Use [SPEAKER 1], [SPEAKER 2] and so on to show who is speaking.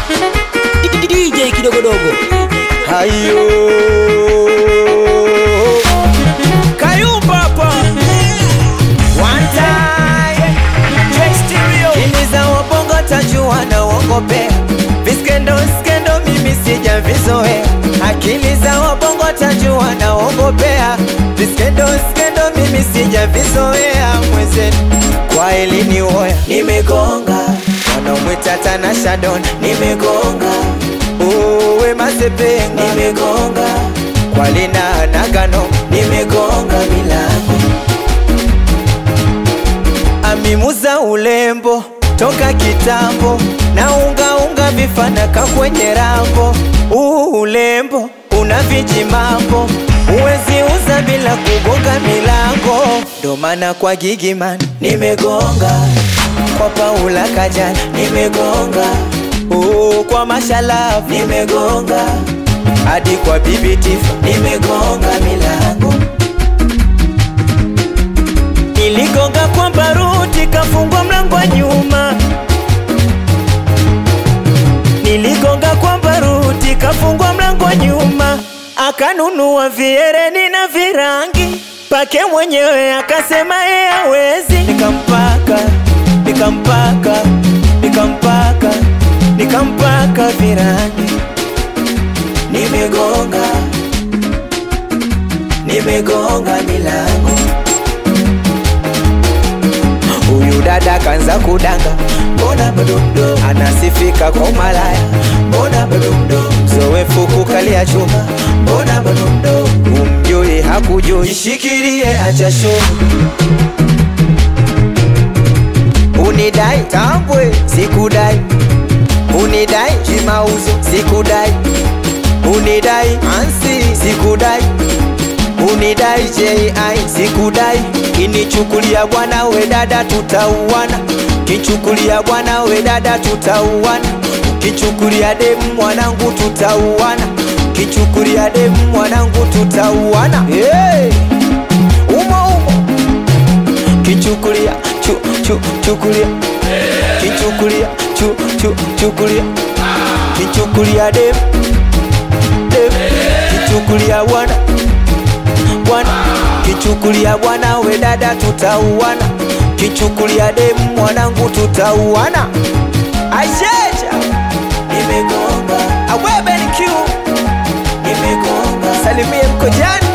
[SPEAKER 1] DJ kidogodogo.
[SPEAKER 2] Hayo Kayumba hapa. One time J-Stereo. Kiniza wabongo tajua na wongopea. Viskendo mimi sija vizoea. Akili za wabongo tajua na wongopea. Viskendo mimi sija vizoea. Mwezeni kwa elini oya nimegonga. Wanamwita Tanasha Don nimegonga. Uwe Masepenga nimegonga. Kwa Lina Nagano nimegonga milango. Amimuza ulembo toka kitambo. Na unga vifanaka kwenye rambo. Ulembo una vijimambo. Uwezi uza bila kugonga milango. Ndo maana kwa Gigiman nimegonga. Kwa Paula Kajana nimegonga. Kwa Mashalavu nimegonga. Hadi kwa Bibi Tifa nimegonga milango. Niligonga kwa Baruti kafungwa mlango wa nyuma. Niligonga kwa Baruti kafungwa mlango wa nyuma. Akanunua viereni na virangi. Pake mwenyewe akasema yeye hawezi. Nikampaka virangi. Nimegonga milango. Huyu dada kanza kudanga. Mbona bado mdogo. Anasifika kwa malaya. Mbona bado mdogo. Zoefu kukalia chuma. Mbona bado mdogo. Umjui hakujui. Jishikirie acha show. Unidai tambwe sikudai. Unidai Jimauzo sikudai. Unidai Ansi sikudai. Unidai J.I. sikudai. Kinichukulia bwana we dada tutauana. Kichukulia bwana we dada tutauana. Kichukulia demu mwanangu tutauana. Kichukulia demu mwanangu tutauana. Hey! Umo Kichukulia chukulia. Kichukulia chukulia. Kichukulia demu. Kichukulia bwana. Kichukulia bwana we dada tutauana. Kichukulia demu mwanangu tutauana. Aisha nimegonga. Awebe ni Q nimegonga. Salimie Mkojani.